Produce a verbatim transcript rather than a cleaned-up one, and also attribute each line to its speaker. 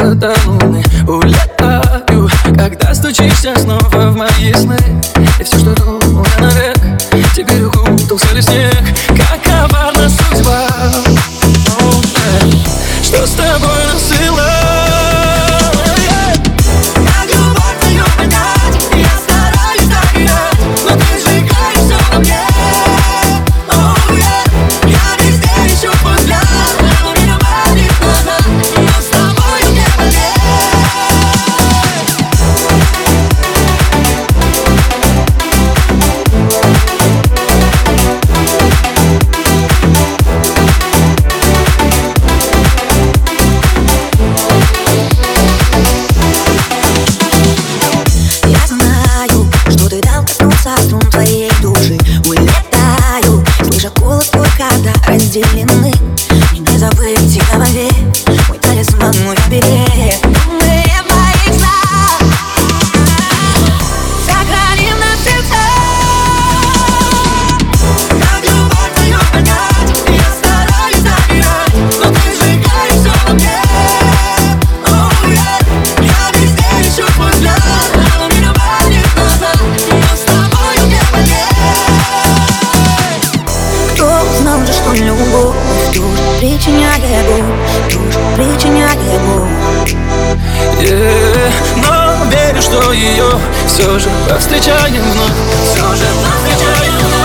Speaker 1: месяца до луны улетаю, когда стучишься снова в мои сны. И все, что думал я навек, теперь укутался ли снег. Как коварна судьба, oh, yeah. Что с тобой насыло?
Speaker 2: Разделены, и не забыть в голове мой талисман, мой берег. Мы в моих снах сохраним на сердца. Как любовь твою понять, я стараюсь доверять, но ты сжигаешь все во мне. Oh, yeah. Я везде ищу твой взгляд, но меня манит назад, но с тобою не болеть. Кто знал же, что любовь тоже причиняет боль, тоже причиняет боль.
Speaker 1: Yeah, но верю, что ее все же повстречаем вновь, все же повстречаем вновь.